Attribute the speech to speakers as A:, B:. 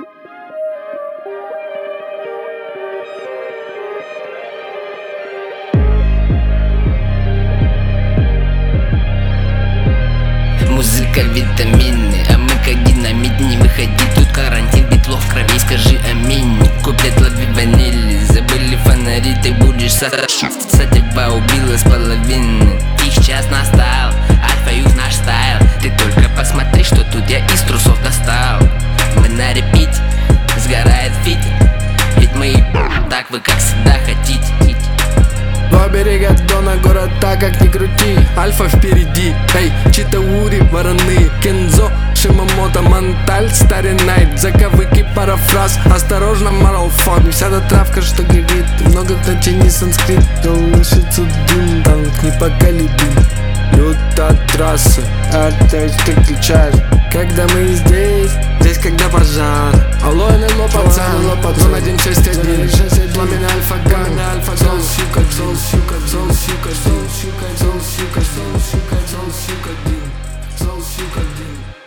A: Музыка витамины, а мы как динамит. Не выходи, тут карантин, битлов в крови, скажи аминь. Куплет лови ванили, забыли фонари, ты будешь сатирба убила с половины. Их час настал, альфа-юг наш стайл. Ты только посмотри, что тут я из трусов достал. Мы на репит, сгорает фит, ведь мы так вы как всегда хотите.
B: Два берега Дона, город так как ни крути. Альфа впереди, эй, Читаури, вороны, Кензо, Шимамото, Монталь, Старый Найт, заковыки, парафраз, осторожно, Моралфон. Вся эта травка, что горит, много значений санскрит. Колышется дым, танк непоколебим. Люта трасса, артель ты включаешь. Когда мы здесь когда пожар. Алло, НЛО, пацан, 0161 Пламя Альфа-Ган, Зол, щука, зол, щука, зол, щука, зол, щука, зол, щука, зол, щука, зол, щука, дим, зол, щука, дим.